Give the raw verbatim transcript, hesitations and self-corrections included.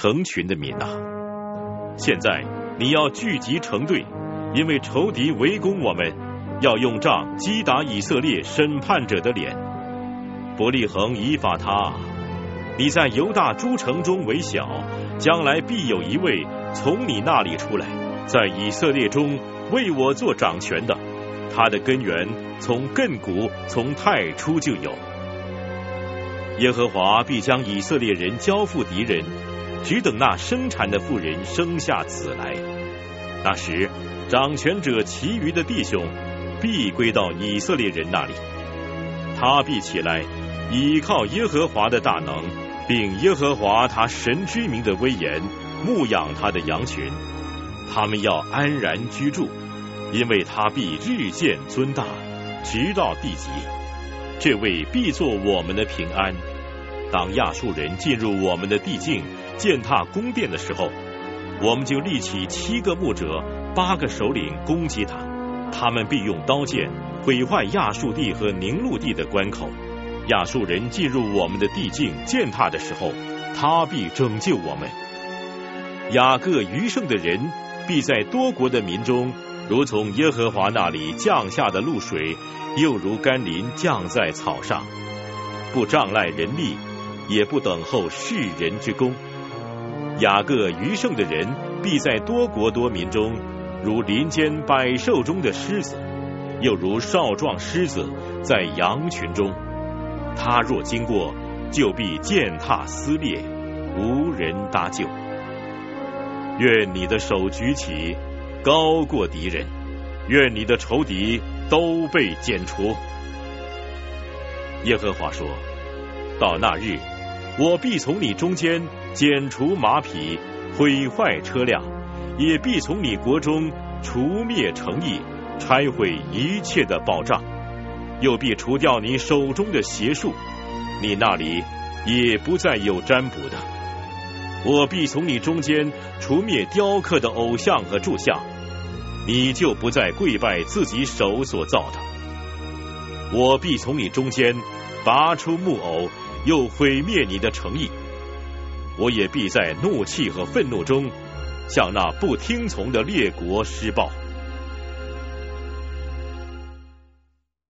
成群的民啊！现在你要聚集成队，因为仇敌围攻我们，要用杖击打以色列审判者的脸。伯利恒以法他，你在犹大诸城中为小，将来必有一位从你那里出来，在以色列中为我做掌权的，他的根源从亘古从太初就有。耶和华必将以色列人交付敌人，只等那生产的妇人生下子来。那时掌权者其余的弟兄必归到以色列人那里，他必起来倚靠耶和华的大能，并耶和华他神之名的威严，牧养他的羊群。他们要安然居住，因为他必日渐尊大，直到地极。这位必作我们的平安。当亚述人进入我们的地境，践踏宫殿的时候，我们就立起七个牧者，八个首领攻击他。他们必用刀剑毁坏亚述地和宁录地的关口。亚述人进入我们的地境践踏的时候，他必拯救我们。雅各余剩的人必在多国的民中，如从耶和华那里降下的露水，又如甘霖降在草上，不仗赖人力，也不等候世人之功。雅各余剩的人必在多国多民中，如林间百兽中的狮子，又如少壮狮子在羊群中。他若经过，就必践踏撕裂，无人搭救。愿你的手举起，高过敌人，愿你的仇敌都被剪除。耶和华说，到那日，我必从你中间剪除马匹，毁坏车辆，也必从你国中除灭城邑，拆毁一切的保障，又必除掉你手中的邪术，你那里也不再有占卜的。我必从你中间除灭雕刻的偶像和柱像，你就不再跪拜自己手所造的。我必从你中间拔出木偶，又毁灭你的诚意。我也必在怒气和愤怒中，向那不听从的列国施报。